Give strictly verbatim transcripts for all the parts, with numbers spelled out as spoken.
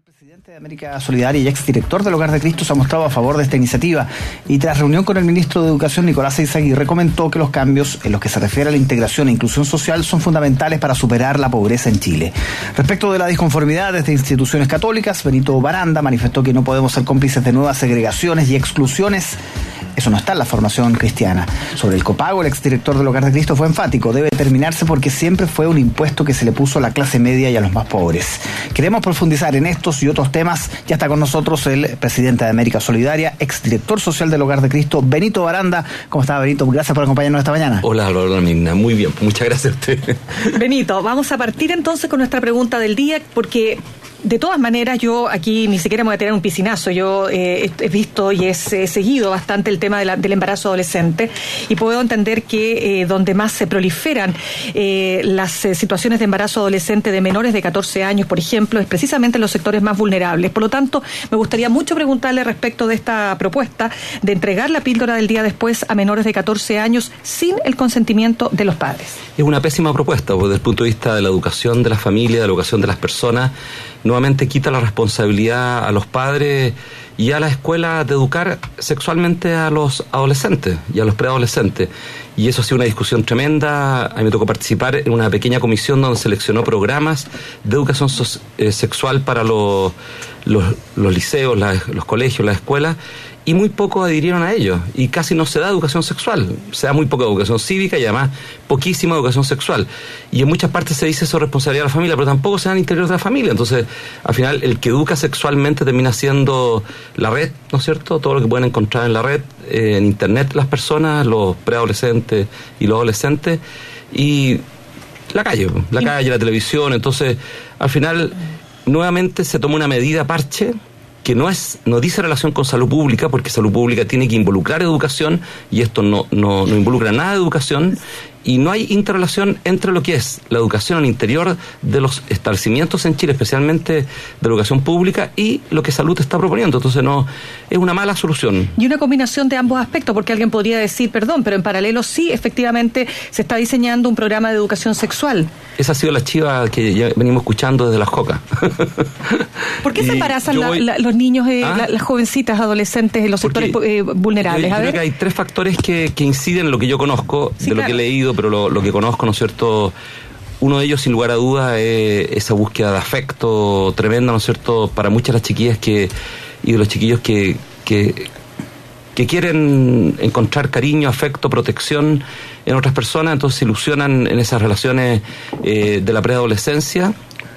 Presidente de América Solidaria y exdirector del Hogar de Cristo se ha mostrado a favor de esta iniciativa y tras reunión con el ministro de Educación, Nicolás Eizaguirre, comentó que los cambios en los que se refiere a la integración e inclusión social son fundamentales para superar la pobreza en Chile. Respecto de la disconformidad desde instituciones católicas, Benito Baranda manifestó que no podemos ser cómplices de nuevas segregaciones y exclusiones. Eso no está en la formación cristiana. Sobre el copago, el exdirector del Hogar de Cristo fue enfático. Debe terminarse porque siempre fue un impuesto que se le puso a la clase media y a los más pobres. Queremos profundizar en estos y otros temas. Ya está con nosotros el presidente de América Solidaria, exdirector social del Hogar de Cristo, Benito Baranda. ¿Cómo está, Benito? Gracias por acompañarnos esta mañana. Hola, Álvaro Mina. Muy bien. Muchas gracias a usted. Benito, vamos a partir entonces con nuestra pregunta del día, porque de todas maneras yo aquí ni siquiera me voy a tirar un piscinazo. Yo eh, he visto y he, he seguido bastante el tema de la, del embarazo adolescente y puedo entender que eh, donde más se proliferan eh, las eh, situaciones de embarazo adolescente de menores de catorce años, por ejemplo, es precisamente en los sectores más vulnerables. Por lo tanto, me gustaría mucho preguntarle respecto de esta propuesta de entregar la píldora del día después a menores de catorce años sin el consentimiento de los padres. Es una pésima propuesta desde el punto de vista de la educación de la familia, de la educación de las personas. Nuevamente quita la responsabilidad a los padres y a la escuela de educar sexualmente a los adolescentes y a los preadolescentes. Y eso ha sido una discusión tremenda. A mí me tocó participar en una pequeña comisión donde seleccionó programas de educación so- eh, sexual para los, los, los liceos, la, los colegios, las escuelas, y muy pocos adhirieron a ellos. Y casi no se da educación sexual. Se da muy poca educación cívica y además poquísima educación sexual. Y en muchas partes se dice eso responsabilidad de la familia, pero tampoco se da en el interior de la familia. Entonces, al final, el que educa sexualmente termina siendo la red, ¿no es cierto? Todo lo que pueden encontrar en la red, eh, en internet, las personas, los preadolescentes y los adolescentes, y la calle, la calle, la televisión. Entonces, al final, nuevamente se toma una medida parche que no es no dice relación con salud pública, porque salud pública tiene que involucrar educación, y esto no, no, no involucra nada de educación, y no hay interrelación entre lo que es la educación al interior de los establecimientos en Chile, especialmente de la educación pública, y lo que salud está proponiendo. Entonces no es una mala solución. Y una combinación de ambos aspectos, porque alguien podría decir, perdón, pero en paralelo sí, efectivamente, se está diseñando un programa de educación sexual. Esa ha sido la chiva que ya venimos escuchando desde las Jocas. ¿Por qué se embarazan la, voy... la, los niños, eh, ¿Ah? la, las jovencitas, adolescentes en los Porque sectores eh, vulnerables? Yo, yo a creo ver. que hay tres factores que, que inciden en lo que yo conozco, sí, de lo claro. que he leído, pero lo, lo que conozco, ¿no es cierto? Uno de ellos, sin lugar a dudas, es esa búsqueda de afecto tremenda, ¿no es cierto?, para muchas de las chiquillas que y de los chiquillos que, que, que quieren encontrar cariño, afecto, protección en otras personas, entonces se ilusionan en esas relaciones eh, de la preadolescencia.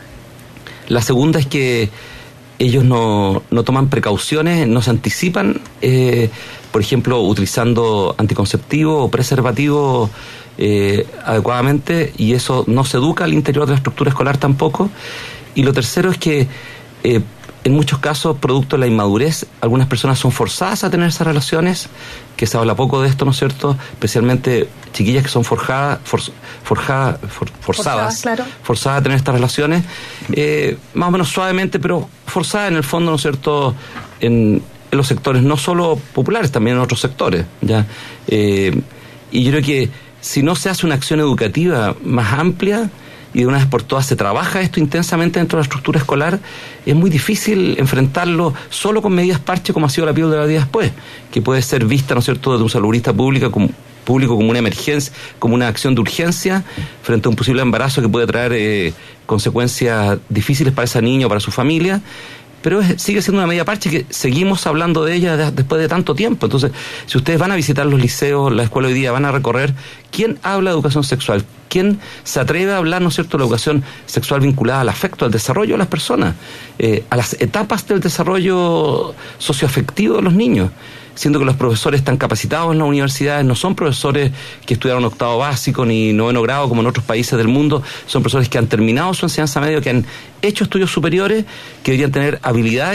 La segunda es que ellos no, no toman precauciones, no se anticipan, eh, por ejemplo, utilizando anticonceptivos o preservativos eh, adecuadamente, y eso no se educa al interior de la estructura escolar tampoco. Y lo tercero es que eh, en muchos casos, producto de la inmadurez, algunas personas son forzadas a tener esas relaciones, que se habla poco de esto, ¿no es cierto? Especialmente chiquillas que son forjadas, for, forjadas, for, forzadas, forzadas, claro. forzadas a tener estas relaciones, eh, más o menos suavemente, pero forzadas en el fondo, ¿no es cierto?, en, en los sectores no solo populares, también en otros sectores, ¿ya? Eh, y yo creo que si no se hace una acción educativa más amplia, y de una vez por todas se trabaja esto intensamente dentro de la estructura escolar, es muy difícil enfrentarlo solo con medidas parche, como ha sido la píldora del día después, que puede ser vista, ¿no es cierto?, desde un saludista público como, público como una emergencia, como una acción de urgencia frente a un posible embarazo que puede traer eh, consecuencias difíciles para esa niña o para su familia. Pero es, sigue siendo una medida parche que seguimos hablando de ella de, después de tanto tiempo. Entonces, si ustedes van a visitar los liceos, la escuela hoy día, van a recorrer, ¿quién habla de educación sexual? ¿Quién se atreve a hablar, ¿no es cierto?, de la educación sexual vinculada al afecto, al desarrollo de las personas, eh, a las etapas del desarrollo socioafectivo de los niños? Siendo que los profesores están capacitados en las universidades, no son profesores que estudiaron octavo básico ni noveno grado como en otros países del mundo, son profesores que han terminado su enseñanza media, que han hecho estudios superiores, que deberían tener habilidades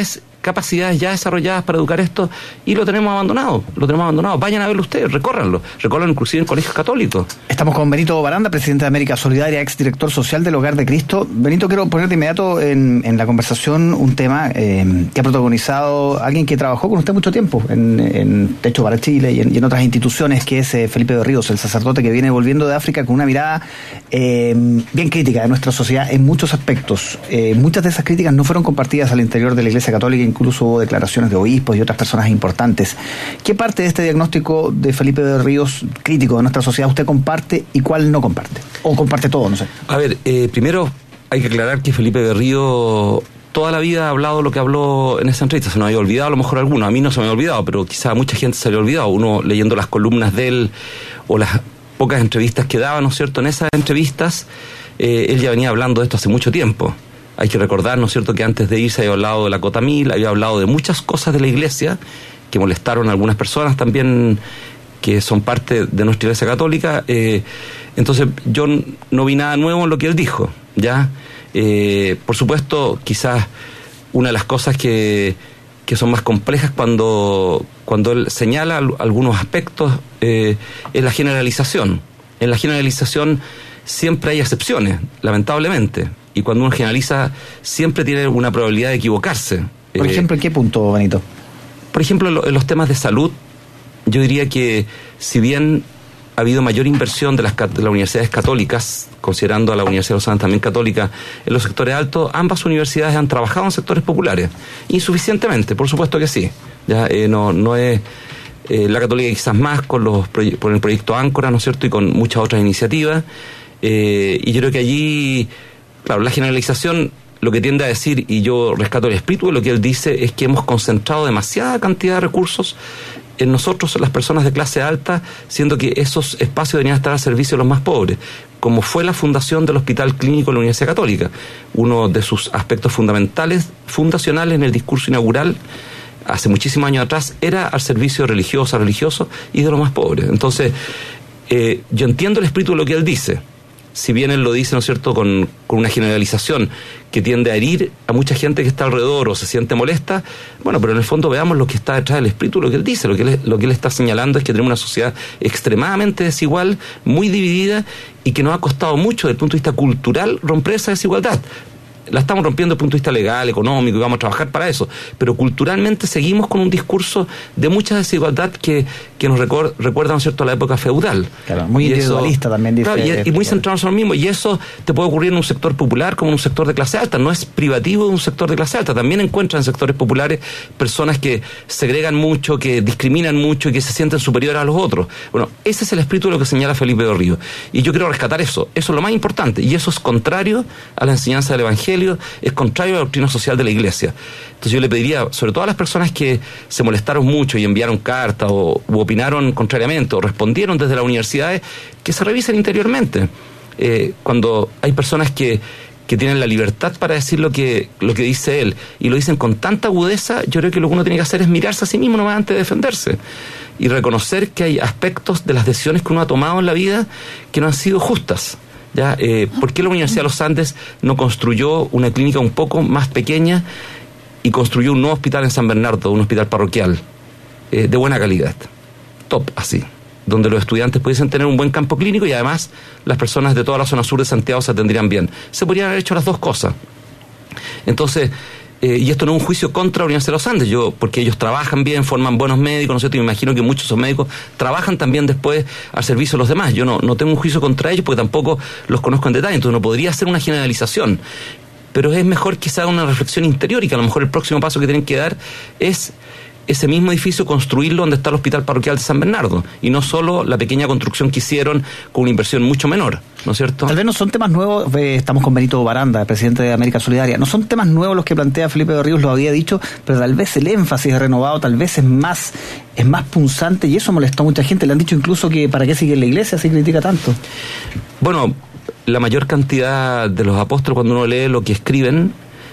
capacidades ya desarrolladas para educar esto y lo tenemos abandonado, lo tenemos abandonado. Vayan a verlo ustedes, recórranlo, recórranlo inclusive en colegios católicos. Estamos con Benito Baranda, presidente de América Solidaria, exdirector social del Hogar de Cristo. Benito, quiero poner de inmediato en, en la conversación un tema eh, que ha protagonizado alguien que trabajó con usted mucho tiempo en, en Techo para Chile y en, y en otras instituciones, que es eh, Felipe Berríos, el sacerdote que viene volviendo de África con una mirada eh, bien crítica de nuestra sociedad en muchos aspectos. Eh, muchas de esas críticas no fueron compartidas al interior de la Iglesia Católica, incluso hubo declaraciones de obispos y otras personas importantes. ¿Qué parte de este diagnóstico de Felipe Berríos, crítico de nuestra sociedad, usted comparte y cuál no comparte? O comparte todo, no sé. A ver, eh, primero hay que aclarar que Felipe Berríos toda la vida ha hablado lo que habló en esa entrevista. Se nos había olvidado a lo mejor alguno, a mí no se me había olvidado, pero quizá a mucha gente se le había olvidado. Uno leyendo las columnas de él o las pocas entrevistas que daba, ¿no es cierto? En esas entrevistas, eh, él ya venía hablando de esto hace mucho tiempo. Hay que recordar, ¿no es cierto?, que antes de irse había hablado de la Cota Mil, había hablado de muchas cosas de la Iglesia que molestaron a algunas personas también que son parte de nuestra Iglesia Católica. Eh, entonces yo no vi nada nuevo en lo que él dijo, ¿ya? Eh, por supuesto, quizás una de las cosas que, que son más complejas cuando, cuando él señala algunos aspectos eh, es la generalización. En la generalización siempre hay excepciones, lamentablemente. Y cuando uno generaliza, siempre tiene una probabilidad de equivocarse. Por ejemplo, ¿en qué punto, Benito? Por ejemplo, en los temas de salud, yo diría que si bien ha habido mayor inversión de las, de las universidades católicas, considerando a la Universidad de los Andes también católica, en los sectores altos, ambas universidades han trabajado en sectores populares. Insuficientemente, por supuesto que sí. Ya eh, no, no es eh, la católica quizás más con, los, con el proyecto Áncora, ¿no es cierto?, y con muchas otras iniciativas. Eh, y yo creo que allí... Claro, la generalización lo que tiende a decir, y yo rescato el espíritu de lo que él dice, es que hemos concentrado demasiada cantidad de recursos en nosotros, las personas de clase alta, siendo que esos espacios deberían estar al servicio de los más pobres, como fue la fundación del Hospital Clínico de la Universidad Católica. Uno de sus aspectos fundamentales, fundacionales en el discurso inaugural, hace muchísimos años atrás, era al servicio religioso, religioso y de los más pobres. Entonces, eh, yo entiendo el espíritu de lo que él dice. Si bien él lo dice, ¿no es cierto?, con, con una generalización que tiende a herir a mucha gente que está alrededor o se siente molesta, bueno, pero en el fondo veamos lo que está detrás del espíritu, lo que él dice, lo que él, lo que él está señalando es que tenemos una sociedad extremadamente desigual, muy dividida, y que nos ha costado mucho desde el punto de vista cultural romper esa desigualdad. La estamos rompiendo desde el punto de vista legal, económico, y vamos a trabajar para eso, pero culturalmente seguimos con un discurso de mucha desigualdad que, que nos recuerda, recuerda, ¿no es cierto?, a la época feudal. Claro, muy y individualista eso, también dice. Claro, y, y muy centrado en lo mismo, y eso te puede ocurrir en un sector popular como en un sector de clase alta, no es privativo de un sector de clase alta, también encuentran en sectores populares personas que segregan mucho, que discriminan mucho y que se sienten superiores a los otros. Bueno, ese es el espíritu de lo que señala Felipe Berríos, y yo quiero rescatar eso, eso es lo más importante, y eso es contrario a la enseñanza del Evangelio, es contrario a la doctrina social de la Iglesia. Entonces yo le pediría, sobre todo a las personas que se molestaron mucho y enviaron cartas o u opinaron contrariamente o respondieron desde las universidades, que se revisen interiormente. Eh, cuando hay personas que, que tienen la libertad para decir lo que, lo que dice él y lo dicen con tanta agudeza, yo creo que lo que uno tiene que hacer es mirarse a sí mismo nomás antes de defenderse y reconocer que hay aspectos de las decisiones que uno ha tomado en la vida que no han sido justas. ¿Ya? Eh, ¿Por qué la Universidad de los Andes no construyó una clínica un poco más pequeña y construyó un nuevo hospital en San Bernardo, un hospital parroquial eh, de buena calidad, top, así, donde los estudiantes pudiesen tener un buen campo clínico y además las personas de toda la zona sur de Santiago se atenderían bien? Se podrían haber hecho las dos cosas. Entonces, eh, y esto no es un juicio contra la Universidad de los Andes, yo, porque ellos trabajan bien, forman buenos médicos, ¿no es cierto? Y me imagino que muchos de esos médicos trabajan también después al servicio de los demás. Yo no, no tengo un juicio contra ellos porque tampoco los conozco en detalle, entonces no podría hacer una generalización. Pero es mejor que se haga una reflexión interior y que a lo mejor el próximo paso que tienen que dar es ese mismo edificio construirlo donde está el Hospital Parroquial de San Bernardo y no solo la pequeña construcción que hicieron con una inversión mucho menor, ¿no es cierto? Tal vez no son temas nuevos, eh, estamos con Benito Baranda, presidente de América Solidaria, no son temas nuevos los que plantea Felipe Berríos, lo había dicho, pero tal vez el énfasis es renovado, tal vez es más es más punzante y eso molestó a mucha gente. Le han dicho incluso que para qué sigue la iglesia si critica tanto. Bueno, la mayor cantidad de los apóstoles, cuando uno lee lo que escriben,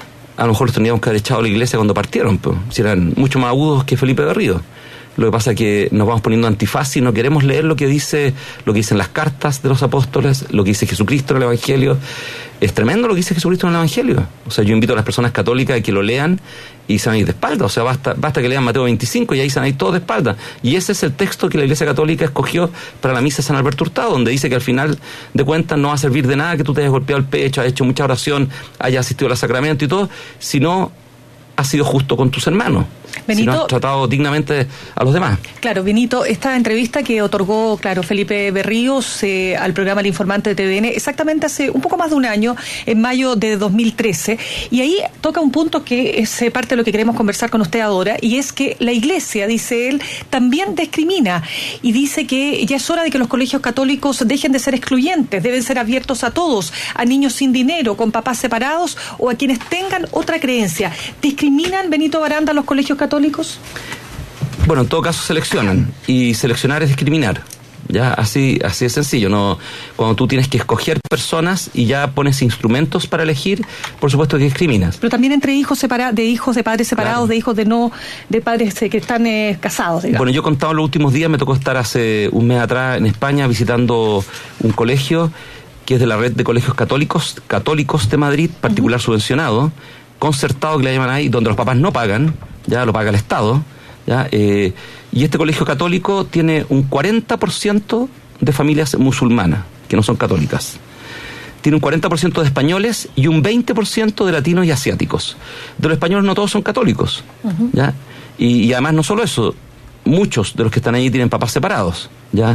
a lo mejor los teníamos que haber echado a la iglesia cuando partieron, pues, si eran mucho más agudos que Felipe Berríos. Lo que pasa es que nos vamos poniendo antifaz y no queremos leer lo que dice, lo que dicen las cartas de los apóstoles, lo que dice Jesucristo en el Evangelio. es tremendo lo que dice Jesucristo en el Evangelio. O sea, yo invito a las personas católicas a que lo lean y se van a ir de espalda. O sea, basta, basta que lean Mateo veinticinco y ahí se van a ir todos de espalda. Y ese es el texto que la Iglesia Católica escogió para la misa de San Alberto Hurtado, donde dice que al final de cuentas no va a servir de nada que tú te hayas golpeado el pecho, hayas hecho mucha oración, hayas asistido al sacramento y todo, sino has sido justo con tus hermanos. Benito, si no has tratado dignamente a los demás. Claro, Benito, esta entrevista que otorgó, claro, Felipe Berríos eh, al programa El Informante de T V N, exactamente hace un poco más de un año, en mayo de dos mil trece, y ahí toca un punto que es parte de lo que queremos conversar con usted ahora, y es que la Iglesia, dice él, también discrimina, y dice que ya es hora de que los colegios católicos dejen de ser excluyentes, deben ser abiertos a todos, a niños sin dinero, con papás separados, o a quienes tengan otra creencia. ¿Discriminan, Benito Baranda, los colegios católicos? Bueno, en todo caso seleccionan, y seleccionar es discriminar. Ya, así, así de sencillo. No, cuando tú tienes que escoger personas y ya pones instrumentos para elegir, por supuesto que discriminas. Pero también entre hijos separa, de hijos de padres separados, claro, de hijos de no, de padres que están eh, casados, digamos. Bueno, yo he contado en los últimos días, me tocó estar hace un mes atrás en España visitando un colegio que es de la red de colegios católicos, católicos de Madrid, particular uh-huh. subvencionado, concertado que le llaman ahí, donde los papás no pagan, ya lo paga el Estado, ya, eh, y este colegio católico tiene un cuarenta por ciento de familias musulmanas, que no son católicas. Tiene un cuarenta por ciento de españoles y un veinte por ciento de latinos y asiáticos. De los españoles no todos son católicos, uh-huh. ¿ya? Y, y además no solo eso, muchos de los que están ahí tienen papás separados, ¿ya?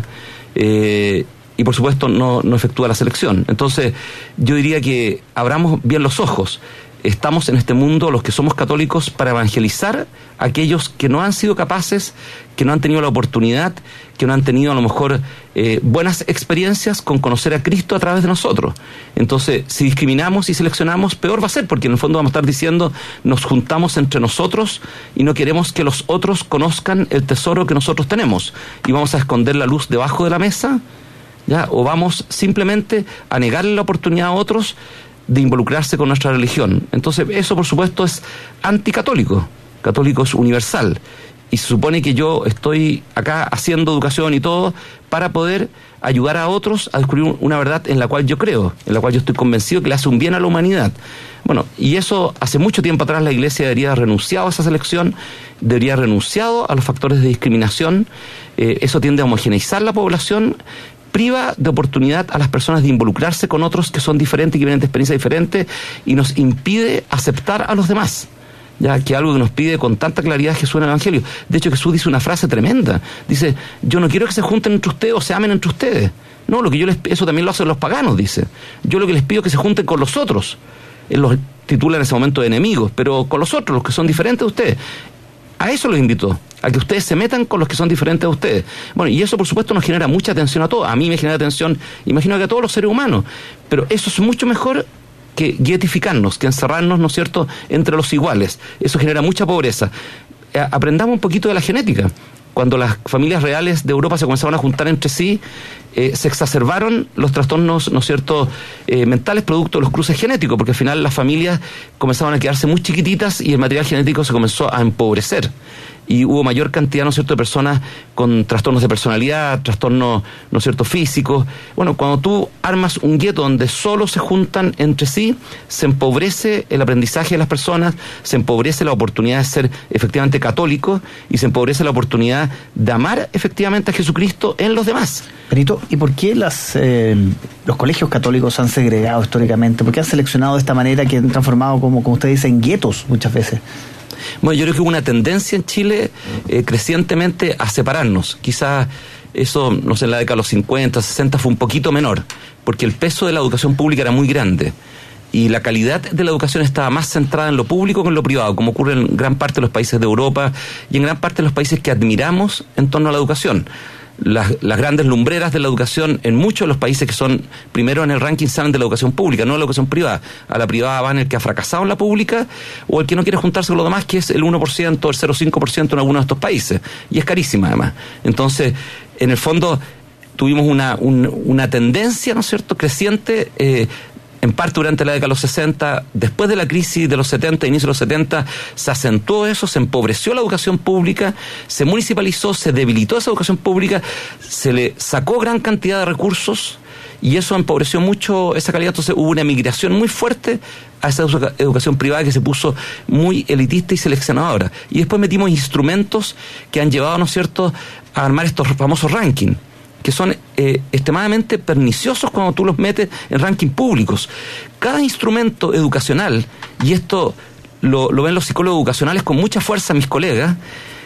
Eh, y por supuesto no, no efectúa la selección. Entonces yo diría que abramos bien los ojos. Estamos en este mundo, los que somos católicos, para evangelizar a aquellos que no han sido capaces, que no han tenido la oportunidad, que no han tenido a lo mejor eh, buenas experiencias con conocer a Cristo a través de nosotros. Entonces, si discriminamos y seleccionamos, peor va a ser, porque en el fondo vamos a estar diciendo, nos juntamos entre nosotros y no queremos que los otros conozcan el tesoro que nosotros tenemos. Y vamos a esconder la luz debajo de la mesa, ¿ya? O vamos simplemente a negarle la oportunidad a otros de involucrarse con nuestra religión. Entonces eso por supuesto es anticatólico. Católico es universal, y se supone que yo estoy acá haciendo educación y todo para poder ayudar a otros a descubrir una verdad en la cual yo creo, en la cual yo estoy convencido que le hace un bien a la humanidad. Bueno, y eso hace mucho tiempo atrás la Iglesia debería haber renunciado a esa selección, debería haber renunciado a los factores de discriminación. Eh, eso tiende a homogeneizar la población, priva de oportunidad a las personas de involucrarse con otros que son diferentes y que vienen de experiencias diferentes, y nos impide aceptar a los demás, ya que algo que nos pide con tanta claridad Jesús en el Evangelio. De hecho, Jesús dice una frase tremenda, dice, yo no quiero que se junten entre ustedes o se amen entre ustedes. No, lo que yo les eso también lo hacen los paganos, dice. Yo lo que les pido es que se junten con los otros. Él los titula en ese momento de enemigos, pero con los otros, los que son diferentes de ustedes. A eso los invito, a que ustedes se metan con los que son diferentes de ustedes. Bueno, y eso por supuesto nos genera mucha tensión a todos. A mí me genera tensión, imagino que a todos los seres humanos. Pero eso es mucho mejor que guetificarnos, que encerrarnos, ¿no es cierto?, entre los iguales. Eso genera mucha pobreza. Eh, aprendamos un poquito de la genética. Cuando las familias reales de Europa se comenzaron a juntar entre sí, eh, se exacerbaron los trastornos, ¿no es cierto?, eh, mentales producto de los cruces genéticos, porque al final las familias comenzaban a quedarse muy chiquititas y el material genético se comenzó a empobrecer. Y hubo mayor cantidad, ¿no es cierto?, de personas con trastornos de personalidad, trastornos, ¿no es cierto?, físicos. Bueno, cuando tú armas un gueto donde solo se juntan entre sí, se empobrece el aprendizaje de las personas, se empobrece la oportunidad de ser efectivamente católicos y se empobrece la oportunidad de amar efectivamente a Jesucristo en los demás. Benito, ¿y por qué las, eh, los colegios católicos han segregado históricamente? ¿Por qué han seleccionado de esta manera que han transformado, como, como usted dice, en guetos muchas veces? Bueno, yo creo que hubo una tendencia en Chile eh, crecientemente a separarnos. Quizás eso, no sé, en la década de los cincuenta, sesenta fue un poquito menor, porque el peso de la educación pública era muy grande y la calidad de la educación estaba más centrada en lo público que en lo privado, como ocurre en gran parte de los países de Europa y en gran parte de los países que admiramos en torno a la educación. Las, las grandes lumbreras de la educación en muchos de los países que son primero en el ranking salen de la educación pública, no de la educación privada. A la privada van el que ha fracasado en la pública o el que no quiere juntarse con los demás, que es el uno por ciento, el cero coma cinco por ciento en algunos de estos países. Y es carísima además. Entonces, en el fondo, tuvimos una, un, una tendencia, ¿no es cierto?, creciente, eh, en parte durante la década de los sesenta, después de la crisis de los setenta, inicio de los setenta, se acentuó eso, se empobreció la educación pública, se municipalizó, se debilitó esa educación pública, se le sacó gran cantidad de recursos y eso empobreció mucho esa calidad. Entonces hubo una migración muy fuerte a esa educa- educación privada que se puso muy elitista y seleccionadora. Y después metimos instrumentos que han llevado, ¿no es cierto?, a armar estos famosos rankings, que son eh, extremadamente perniciosos cuando tú los metes en rankings públicos. Cada instrumento educacional, y esto lo, lo ven los psicólogos educacionales con mucha fuerza, mis colegas,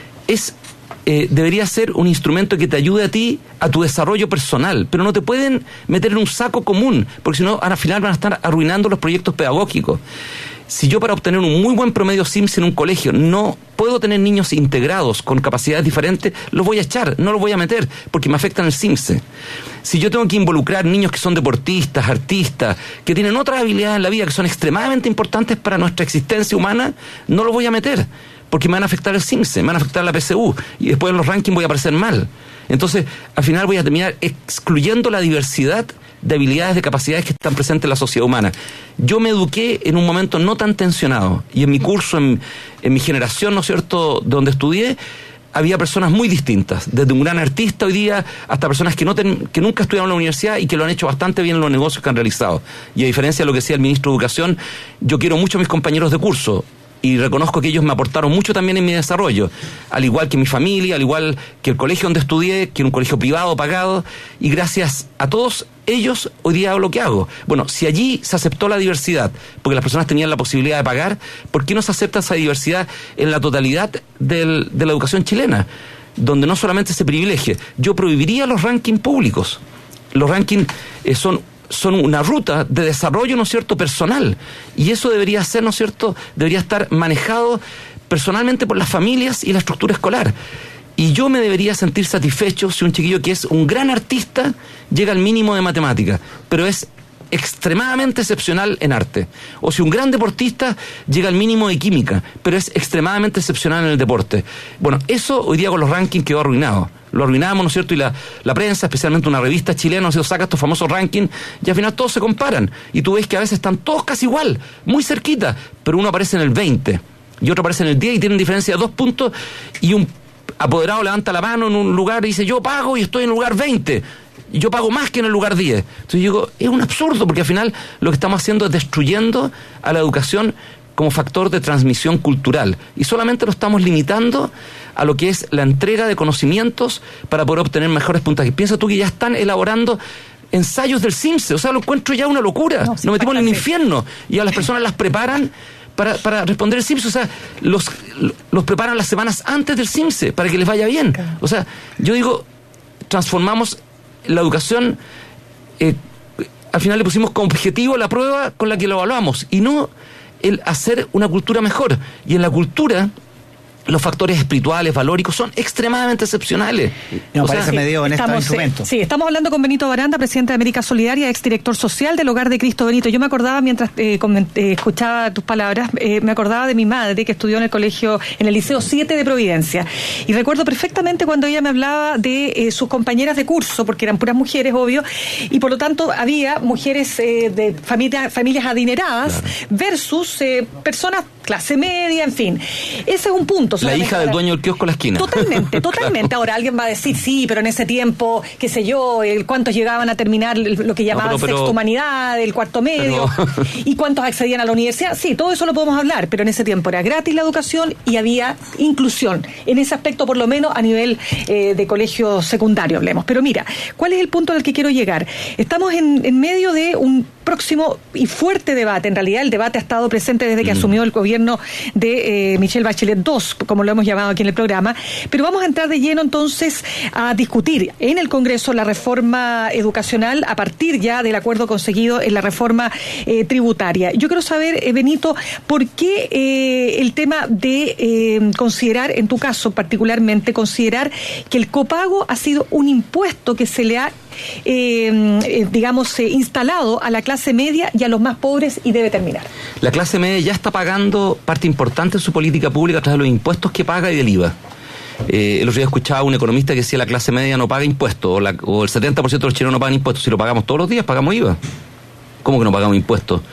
es eh, debería ser un instrumento que te ayude a ti, a tu desarrollo personal, pero no te pueden meter en un saco común, porque si no, al final van a estar arruinando los proyectos pedagógicos. Si yo, para obtener un muy buen promedio S I M S en un colegio, no puedo tener niños integrados con capacidades diferentes, los voy a echar, no los voy a meter, porque me afectan el S I M S. Si yo tengo que involucrar niños que son deportistas, artistas, que tienen otras habilidades en la vida que son extremadamente importantes para nuestra existencia humana, no los voy a meter, porque me van a afectar el S I M S, me van a afectar la P S U, y después en los rankings voy a aparecer mal. Entonces, al final voy a terminar excluyendo la diversidad de habilidades, de capacidades que están presentes en la sociedad humana. Yo me eduqué en un momento no tan tensionado, y en mi curso, en, en mi generación, ¿no es cierto?, donde estudié, había personas muy distintas, desde un gran artista hoy día hasta personas que, no ten, que nunca estudiaron en la universidad y que lo han hecho bastante bien en los negocios que han realizado. Y a diferencia de lo que decía el ministro de Educación, yo quiero mucho a mis compañeros de curso, y reconozco que ellos me aportaron mucho también en mi desarrollo, al igual que mi familia, al igual que el colegio donde estudié, que era un colegio privado, pagado, y gracias a todos ellos hoy día hago lo que hago. Bueno, si allí se aceptó la diversidad, porque las personas tenían la posibilidad de pagar, ¿por qué no se acepta esa diversidad en la totalidad del, de la educación chilena? Donde no solamente se privilegie. Yo prohibiría los rankings públicos. Los rankings eh, son... son una ruta de desarrollo, ¿no es cierto?, personal. Y eso debería ser, ¿no es cierto?, debería estar manejado personalmente por las familias y la estructura escolar. Y yo me debería sentir satisfecho si un chiquillo que es un gran artista llega al mínimo de matemática, pero es extremadamente excepcional en arte. O si un gran deportista llega al mínimo de química, pero es extremadamente excepcional en el deporte. Bueno, eso hoy día con los rankings quedó arruinado. Lo arruinamos, ¿no es cierto? Y la, la prensa, especialmente una revista chilena, ¿no es cierto?, saca estos famosos rankings y al final todos se comparan. Y tú ves que a veces están todos casi igual, muy cerquita, pero uno aparece en el veinte y otro aparece en el diez y tienen diferencia de dos puntos, y un apoderado levanta la mano en un lugar y dice: yo pago y estoy en el lugar veinte. Y yo pago más que en el lugar diez. Entonces yo digo, es un absurdo, porque al final lo que estamos haciendo es destruyendo a la educación como factor de transmisión cultural. Y solamente lo estamos limitando a lo que es la entrega de conocimientos para poder obtener mejores puntajes. Piensa tú que ya están elaborando ensayos del S I M S. O sea, lo encuentro ya una locura. No, sí, nos metimos en el infierno. Y a las personas las preparan para, para responder el S I M S. O sea, los, los preparan las semanas antes del S I M S para que les vaya bien. O sea, yo digo, transformamos la educación, eh, al final le pusimos como objetivo la prueba con la que lo evaluamos, y no el hacer una cultura mejor. Y en la cultura, los factores espirituales, valóricos, son extremadamente excepcionales. No, parece medio en estos instrumentos. Sí, estamos hablando con Benito Baranda, presidente de América Solidaria, exdirector social del Hogar de Cristo. Benito, yo me acordaba, mientras eh, coment- eh, escuchaba tus palabras, eh, me acordaba de mi madre, que estudió en el colegio, en el Liceo siete de Providencia. Y recuerdo perfectamente cuando ella me hablaba de eh, sus compañeras de curso, porque eran puras mujeres, obvio, y por lo tanto había mujeres eh, de familia, familias adineradas, claro, versus eh, personas clase media, en fin. Ese es un punto. La hija del dueño del kiosco a la esquina. Totalmente, totalmente. Claro. Ahora alguien va a decir, sí, pero en ese tiempo, qué sé yo, el, cuántos llegaban a terminar lo que llamaban no, pero, pero, sexto humanidad, el cuarto medio, pero... y cuántos accedían a la universidad. Sí, todo eso lo podemos hablar, pero en ese tiempo era gratis la educación y había inclusión. En ese aspecto, por lo menos, a nivel eh, de colegio secundario, hablemos. Pero mira, ¿cuál es el punto al que quiero llegar? Estamos en, en medio de un próximo y fuerte debate. En realidad, el debate ha estado presente desde que mm. asumió el gobierno de eh, Michelle Bachelet dos, como lo hemos llamado aquí en el programa, pero vamos a entrar de lleno entonces a discutir en el Congreso la reforma educacional a partir ya del acuerdo conseguido en la reforma eh, tributaria. Yo quiero saber, eh, Benito, ¿por qué eh, el tema de eh, considerar, en tu caso particularmente, considerar que el copago ha sido un impuesto que se le ha Eh, eh, digamos, eh, instalado a la clase media y a los más pobres y debe terminar? La clase media ya está pagando parte importante de su política pública a través de los impuestos que paga y del I V A. Eh, el otro día escuchaba a un economista que decía la clase media no paga impuestos, o, la, o el setenta por ciento de los chilenos no pagan impuestos. Si lo pagamos todos los días, pagamos I V A. ¿Cómo que no pagamos impuestos?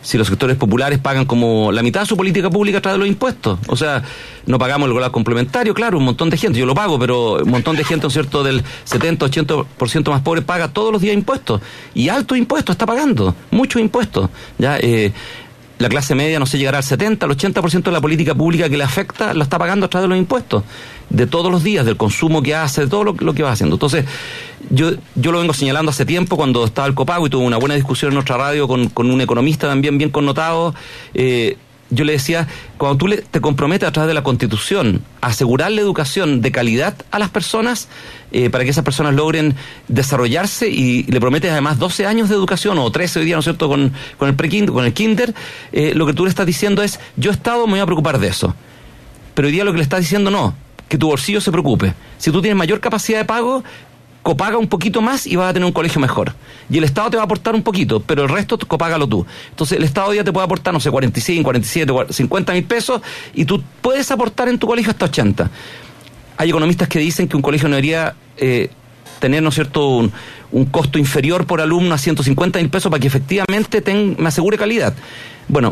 si los sectores populares pagan como la mitad de su política pública a través de los impuestos. O sea, no pagamos el golpe complementario, claro, un montón de gente, yo lo pago, pero un montón de gente, ¿no es cierto?, del setenta, ochenta por ciento más pobre paga todos los días impuestos. Y altos impuestos está pagando, muchos impuestos. Ya, eh, la clase media, no sé, llegará al setenta, al ochenta por ciento de la política pública que le afecta, la está pagando a través de los impuestos, de todos los días, del consumo que hace, de todo lo, lo que va haciendo. Entonces, yo yo lo vengo señalando hace tiempo, cuando estaba el copago y tuve una buena discusión en nuestra radio con, con un economista también bien connotado. eh, Yo le decía, cuando tú le, te comprometes a través de la Constitución a asegurar la educación de calidad a las personas, eh, para que esas personas logren desarrollarse, y le prometes además doce años de educación, o trece hoy día, ¿no es cierto?, con, con el pre-kinder, con el kinder, eh, lo que tú le estás diciendo es, yo Estado me voy a preocupar de eso. Pero hoy día lo que le estás diciendo, no, que tu bolsillo se preocupe. Si tú tienes mayor capacidad de pago, copaga un poquito más y vas a tener un colegio mejor. Y el Estado te va a aportar un poquito, pero el resto copágalo tú. Entonces el Estado ya te puede aportar, no sé, cuarenta y cinco, cuarenta y siete, cincuenta mil pesos, y tú puedes aportar en tu colegio hasta ochenta. Hay economistas que dicen que un colegio no debería eh, tener, ¿no es cierto?, un, un costo inferior por alumno a ciento cincuenta mil pesos para que efectivamente ten, me asegure calidad. Bueno,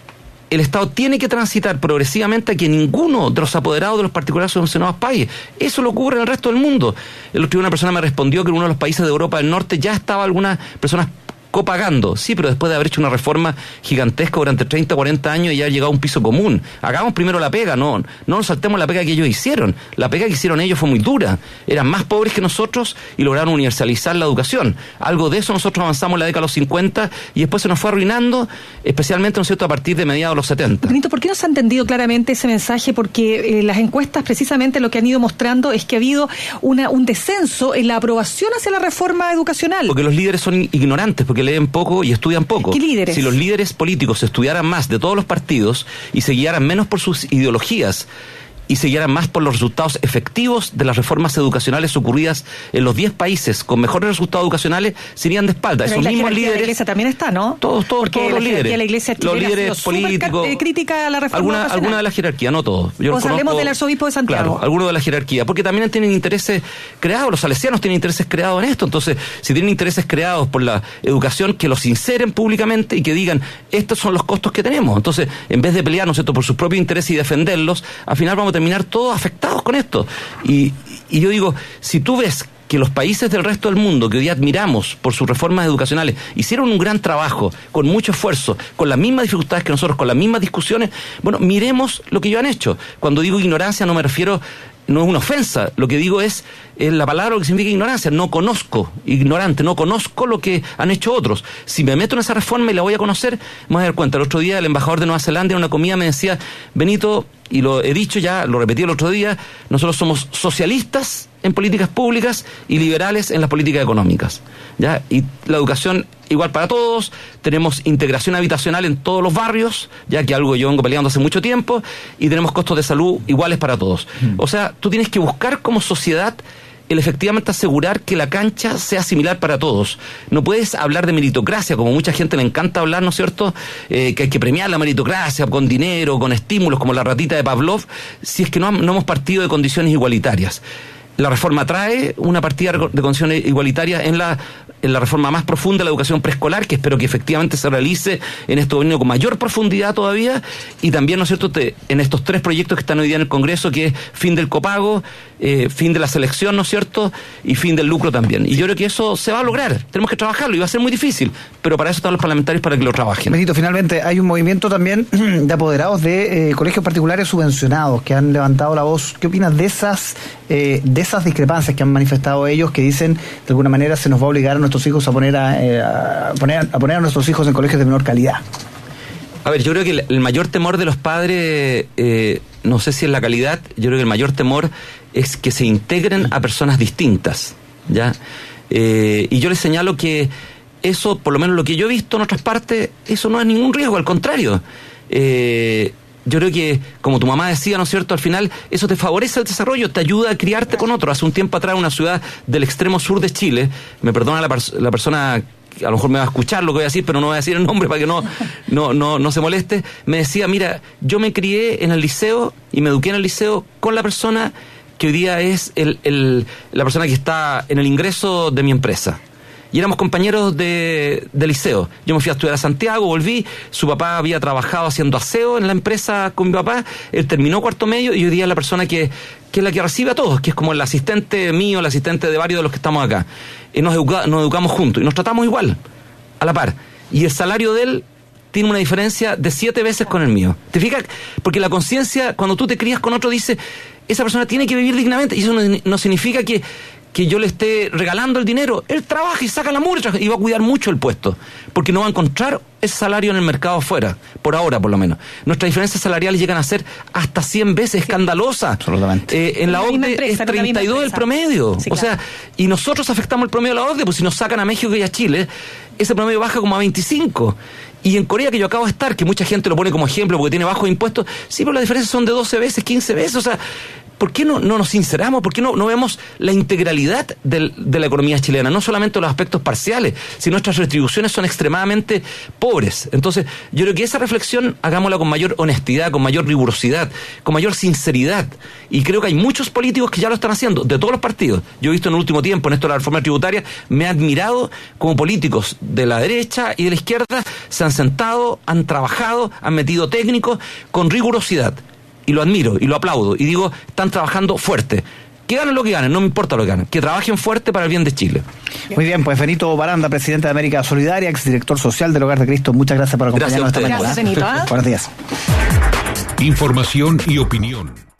el Estado tiene que transitar progresivamente a que ninguno de los apoderados de los particulares subvencionados pague. Eso lo ocurre en el resto del mundo. El otro día una persona me respondió que en uno de los países de Europa del Norte ya estaba algunas personas copagando. Sí, pero después de haber hecho una reforma gigantesca durante treinta, cuarenta años y ya ha llegado a un piso común. Hagamos primero la pega, no, no nos saltemos la pega que ellos hicieron. La pega que hicieron ellos fue muy dura. Eran más pobres que nosotros y lograron universalizar la educación. Algo de eso nosotros avanzamos en la década de los cincuenta y después se nos fue arruinando, especialmente, ¿no es cierto?, a partir de mediados de los setenta. Benito, ¿por qué no se ha entendido claramente ese mensaje? Porque eh, las encuestas precisamente lo que han ido mostrando es que ha habido una, un descenso en la aprobación hacia la reforma educacional. Porque los líderes son ignorantes, porque leen poco y estudian poco. ¿Qué líderes? Si los líderes políticos estudiaran más de todos los partidos y se guiaran menos por sus ideologías y se guiaran más por los resultados efectivos de las reformas educacionales ocurridas en los diez países con mejores resultados educacionales, se irían de espalda. Pero Esos la mismos líderes... de la Iglesia también está, ¿no? Todos, todos, Porque todos los la líderes. La iglesia los líderes políticos. Eh, crítica a la reforma alguna, educacional. alguna de la jerarquía, no todos. Yo pues hablemos del arzobispo de Santiago. Claro, algunos de la jerarquía, porque también tienen intereses creados, los salesianos tienen intereses creados en esto. Entonces, si tienen intereses creados por la educación, que los inseren públicamente y que digan, estos son los costos que tenemos. Entonces, en vez de pelear, ¿no es cierto?, por sus propios intereses y defenderlos, al final vamos a terminar todos afectados con esto. Y, y yo digo, si tú ves que los países del resto del mundo, que hoy día admiramos por sus reformas educacionales, hicieron un gran trabajo, con mucho esfuerzo, con las mismas dificultades que nosotros, con las mismas discusiones, bueno, miremos lo que ellos han hecho. Cuando digo ignorancia no me refiero, no es una ofensa, lo que digo es, es la palabra que significa ignorancia, no conozco, ignorante, no conozco lo que han hecho otros. Si me meto en esa reforma y la voy a conocer, me voy a dar cuenta. El otro día el embajador de Nueva Zelanda en una comida me decía, Benito, y lo he dicho ya, lo repetí el otro día, nosotros somos socialistas en políticas públicas y liberales en las políticas económicas, ¿ya? Y la educación igual para todos, tenemos integración habitacional en todos los barrios, ya que algo yo vengo peleando hace mucho tiempo, y tenemos costos de salud iguales para todos. Mm. O sea, tú tienes que buscar como sociedad el efectivamente asegurar que la cancha sea similar para todos. No puedes hablar de meritocracia, como mucha gente le encanta hablar, ¿no es cierto?, eh, que hay que premiar la meritocracia con dinero, con estímulos, como la ratita de Pavlov, si es que no, no hemos partido de condiciones igualitarias. La reforma trae una partida de condiciones igualitarias en la, en la reforma más profunda de la educación preescolar, que espero que efectivamente se realice en este gobierno con mayor profundidad todavía, y también, ¿no es cierto?, te, en estos tres proyectos que están hoy día en el Congreso, que es fin del copago, eh, fin de la selección, ¿no es cierto?, y fin del lucro también. Y yo creo que eso se va a lograr, tenemos que trabajarlo, y va a ser muy difícil, pero para eso están los parlamentarios, para que lo trabajen. Benito, finalmente hay un movimiento también de apoderados de eh, colegios particulares subvencionados que han levantado la voz. ¿Qué opinas de esas eh, de esas discrepancias que han manifestado ellos, que dicen, de alguna manera, se nos va a obligar a nuestros hijos a poner a, eh, a poner a poner a nuestros hijos en colegios de menor calidad? A ver, yo creo que el, el mayor temor de los padres, eh, no sé si es la calidad, yo creo que el mayor temor es que se integren a personas distintas, ¿ya? Eh, y yo les señalo que eso, por lo menos lo que yo he visto en otras partes, eso no es ningún riesgo, al contrario. Eh, yo creo que, como tu mamá decía, ¿no es cierto?, al final eso te favorece el desarrollo, te ayuda a criarte con otro. Hace un tiempo atrás, una ciudad del extremo sur de Chile, me perdona la, pers- la persona, a lo mejor me va a escuchar lo que voy a decir, pero no voy a decir el nombre para que no, no, no, no se moleste, me decía, mira, yo me crié en el liceo y me eduqué en el liceo con la persona que hoy día es el, el, la persona que está en el ingreso de mi empresa. y éramos compañeros de, de liceo. Yo me fui a estudiar a Santiago, volví, su papá había trabajado haciendo aseo en la empresa con mi papá, él terminó cuarto medio y hoy día es la persona que, que es la que recibe a todos, que es como el asistente mío, el asistente de varios de los que estamos acá. Y nos, educa, nos educamos juntos y nos tratamos igual, a la par. Y el salario de él tiene una diferencia de siete veces con el mío. ¿Te fijas? Porque la conciencia, cuando tú te crías con otro, dice, esa persona tiene que vivir dignamente. Y eso no, no significa que, que yo le esté regalando el dinero. Él trabaja y saca la mugre y va a cuidar mucho el puesto. Porque no va a encontrar ese salario en el mercado afuera. Por ahora, por lo menos. Nuestras diferencias salariales llegan a ser hasta cien veces escandalosas. Absolutamente. Eh, en la O C D es treinta y dos el promedio. Sí, o claro. sea, y nosotros afectamos el promedio de la O C D, pues si nos sacan a México y a Chile, ese promedio baja como a veinticinco. Y en Corea, que yo acabo de estar, que mucha gente lo pone como ejemplo porque tiene bajos impuestos, sí, pero las diferencias son de doce veces, quince veces, o sea, ¿por qué no, no nos sinceramos? ¿Por qué no, no vemos la integralidad del, de la economía chilena? No solamente los aspectos parciales, si nuestras retribuciones son extremadamente pobres. Entonces, yo creo que esa reflexión hagámosla con mayor honestidad, con mayor rigurosidad, con mayor sinceridad. Y creo que hay muchos políticos que ya lo están haciendo, de todos los partidos. Yo he visto en el último tiempo, en esto de la reforma tributaria, me he admirado como políticos de la derecha y de la izquierda se han sentado, han trabajado, han metido técnicos con rigurosidad. Y lo admiro, y lo aplaudo, y digo, están trabajando fuerte. Que ganen lo que ganen, no me importa lo que ganen. Que trabajen fuerte para el bien de Chile. Muy bien, pues Benito Baranda, presidente de América Solidaria, exdirector social del Hogar de Cristo, muchas gracias por acompañarnos esta mañana. Gracias, Benito. ¿eh? Buenos días. Información y opinión.